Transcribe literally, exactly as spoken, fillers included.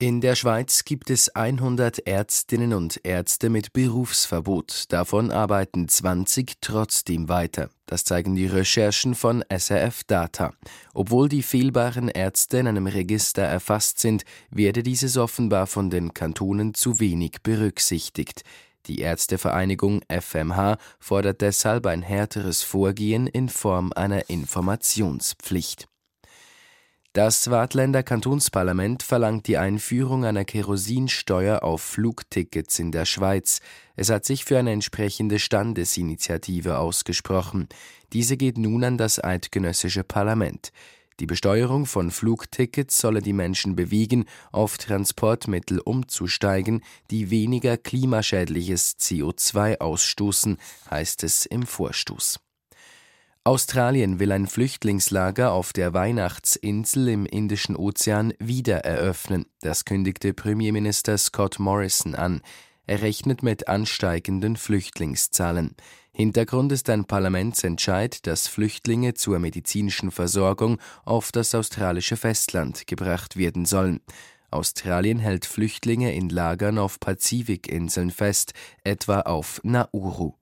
In der Schweiz gibt es hundert Ärztinnen und Ärzte mit Berufsverbot. Davon arbeiten zwanzig trotzdem weiter. Das zeigen die Recherchen von S R F Data. Obwohl die fehlbaren Ärzte in einem Register erfasst sind, werde dieses offenbar von den Kantonen zu wenig berücksichtigt. Die Ärztevereinigung F M H fordert deshalb ein härteres Vorgehen in Form einer Informationspflicht. Das Waadtländer Kantonsparlament verlangt die Einführung einer Kerosinsteuer auf Flugtickets in der Schweiz. Es hat sich für eine entsprechende Standesinitiative ausgesprochen. Diese geht nun an das eidgenössische Parlament. Die Besteuerung von Flugtickets solle die Menschen bewegen, auf Transportmittel umzusteigen, die weniger klimaschädliches C O zwei ausstoßen, heißt es im Vorstoß. Australien will ein Flüchtlingslager auf der Weihnachtsinsel im Indischen Ozean wieder eröffnen. Das kündigte Premierminister Scott Morrison an. Er rechnet mit ansteigenden Flüchtlingszahlen. Hintergrund ist ein Parlamentsentscheid, dass Flüchtlinge zur medizinischen Versorgung auf das australische Festland gebracht werden sollen. Australien hält Flüchtlinge in Lagern auf Pazifikinseln fest, etwa auf Nauru.